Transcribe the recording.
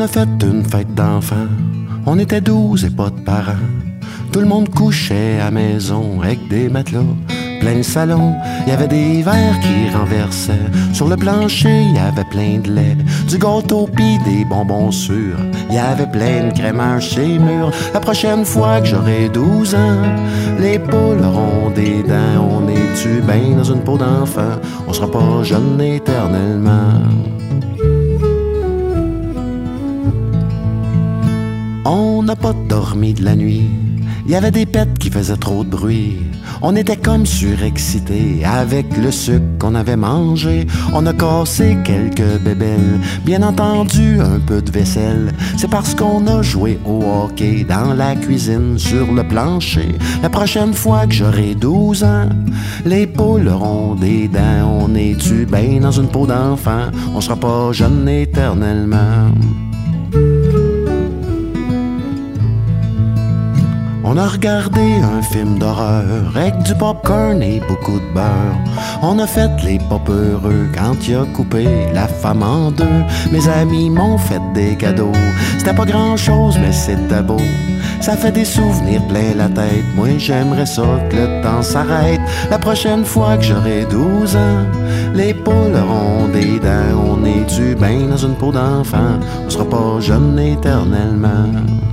a fait une fête d'enfants. On était 12 et pas de parents. Tout le monde couchait à maison avec des matelas. Plein le salon, il y avait des verres qui renversaient. Sur le plancher, il y avait plein de lait. Du gâteau pis des bonbons sûrs. Il y avait plein de crémage chez les murs. La prochaine fois que j'aurai 12 ans, les poules auront des dents. On est-tu ben dans une peau d'enfant? On sera pas jeune éternellement. On n'a pas dormi de la nuit. Il y avait des pets qui faisaient trop de bruit. On était comme surexcités avec le sucre qu'on avait mangé. On a cassé quelques bébelles, bien entendu un peu de vaisselle. C'est parce qu'on a joué au hockey dans la cuisine sur le plancher. La prochaine fois que j'aurai 12 ans, les poules auront des dents. On est-tu ben dans une peau d'enfant? On sera pas jeune éternellement. On a regardé un film d'horreur avec du popcorn et beaucoup de beurre. On a fait les pop heureux quand il a coupé la femme en deux. Mes amis m'ont fait des cadeaux. C'était pas grand chose mais c'était beau. Ça fait des souvenirs plein la tête. Moi j'aimerais ça que le temps s'arrête. La prochaine fois que j'aurai 12 ans, les poules auront des dents. On est-tu ben dans une peau d'enfant? On sera pas jeune éternellement.